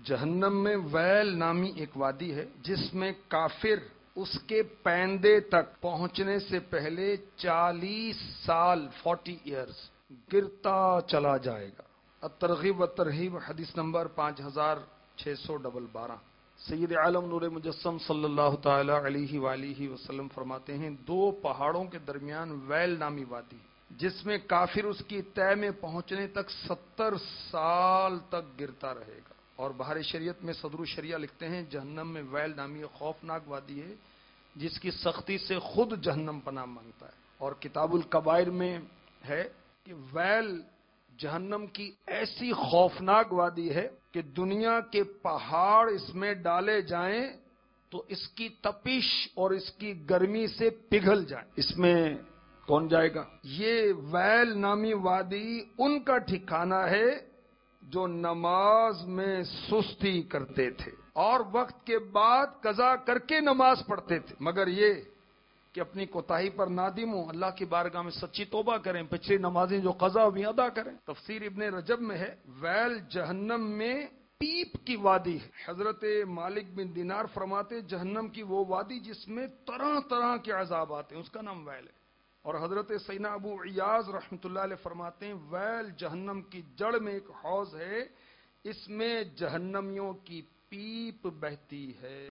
جہنم میں ویل نامی ایک وادی ہے جس میں کافر اس کے پیندے تک پہنچنے سے پہلے 40 سال 40 ایئرز گرتا چلا جائے گا۔ الترغیب والترہیب حدیث نمبر 5612۔ سید عالم نور مجسم صلی اللہ تعالی علیہ وآلہ وسلم فرماتے ہیں 2 پہاڑوں کے درمیان ویل نامی وادی جس میں کافر اس کی تہ میں پہنچنے تک 70 سال تک گرتا رہے گا۔ اور بہار شریعت میں صدر الشریعہ لکھتے ہیں جہنم میں ویل نامی خوفناک وادی ہے جس کی سختی سے خود جہنم پناہ مانگتا ہے۔ اور کتاب الکبائر میں ہے کہ ویل جہنم کی ایسی خوفناک وادی ہے کہ دنیا کے پہاڑ اس میں ڈالے جائیں تو اس کی تپش اور اس کی گرمی سے پگھل جائیں۔ اس میں کون جائے گا؟ یہ ویل نامی وادی ان کا ٹھکانہ ہے جو نماز میں سستی کرتے تھے اور وقت کے بعد قضا کر کے نماز پڑھتے تھے، مگر یہ کہ اپنی کوتاہی پر نادم ہوں، اللہ کی بارگاہ میں سچی توبہ کریں، پچھلی نمازیں جو قضا ہوئی ادا کریں۔ تفسیر ابن رجب میں ہے ویل جہنم میں پیپ کی وادی ہے۔ حضرت مالک بن دینار فرماتے جہنم کی وہ وادی جس میں طرح طرح کے عذابات ہیں، اس کا نام ویل ہے۔ اور حضرت سیدنا ابو عیاض رحمۃ اللہ علیہ فرماتے ہیں ویل جہنم کی جڑ میں ایک حوض ہے، اس میں جہنمیوں کی پیپ بہتی ہے۔